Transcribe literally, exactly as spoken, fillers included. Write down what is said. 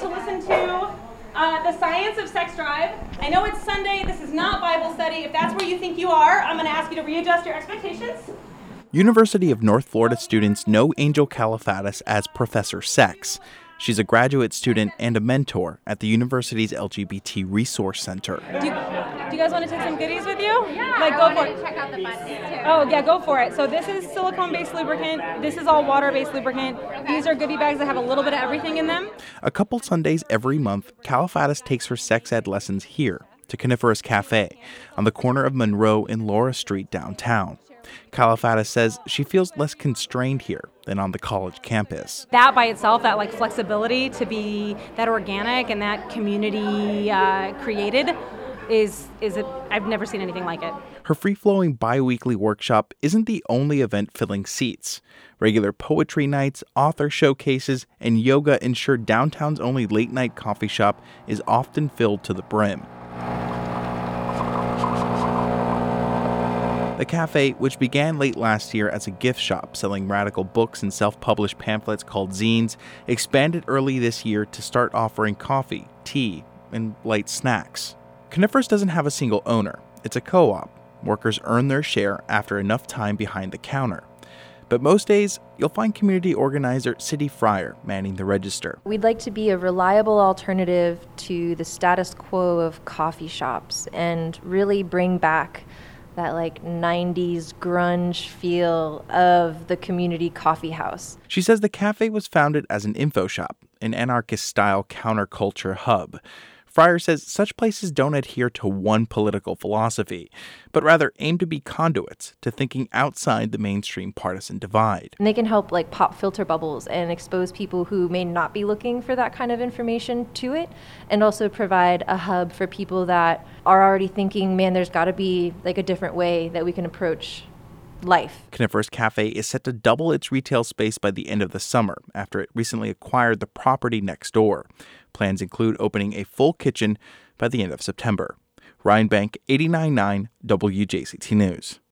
to listen to uh, The Science of Sex Drive. I know it's Sunday. This is not Bible study. If that's where you think you are, I'm going to ask you to readjust your expectations. University of North Florida students know Angel Kalifatis as Professor Sex. She's a graduate student and a mentor at the university's L G B T Resource Center. Do you, do you guys want to take some goodies with you? Yeah, like, I go wanted for to it. check out the buttons too. Oh, yeah, go for it. So this is silicone-based lubricant. This is all water-based lubricant. These are goodie bags that have a little bit of everything in them. A couple Sundays every month, Kalifatis takes her sex ed lessons here to Coniferous Cafe on the corner of Monroe and Laura Street downtown. Kalifatis says she feels less constrained here than on the college campus. That by itself, that like flexibility to be that organic and that community uh, created is, is a, I've never seen anything like it. Her free-flowing bi-weekly workshop isn't the only event filling seats. Regular poetry nights, author showcases, and yoga ensure downtown's only late-night coffee shop is often filled to the brim. The cafe, which began late last year as a gift shop selling radical books and self-published pamphlets called zines, expanded early this year to start offering coffee, tea, and light snacks. Coniferous doesn't have a single owner. It's a co-op. Workers earn their share after enough time behind the counter. But most days, you'll find community organizer City Fryer manning the register. We'd like to be a reliable alternative to the status quo of coffee shops and really bring back that like nineties grunge feel of the community coffee house. She says the cafe was founded as an info shop, an anarchist-style counterculture hub. Fryer says such places don't adhere to one political philosophy, but rather aim to be conduits to thinking outside the mainstream partisan divide. And they can help like pop filter bubbles and expose people who may not be looking for that kind of information to it, and also provide a hub for people that are already thinking, man, there's got to be like a different way that we can approach life. Coniferous Cafe is set to double its retail space by the end of the summer after it recently acquired the property next door. Plans include opening a full kitchen by the end of September. Ryan Bank, eighty-nine point nine W J C T News.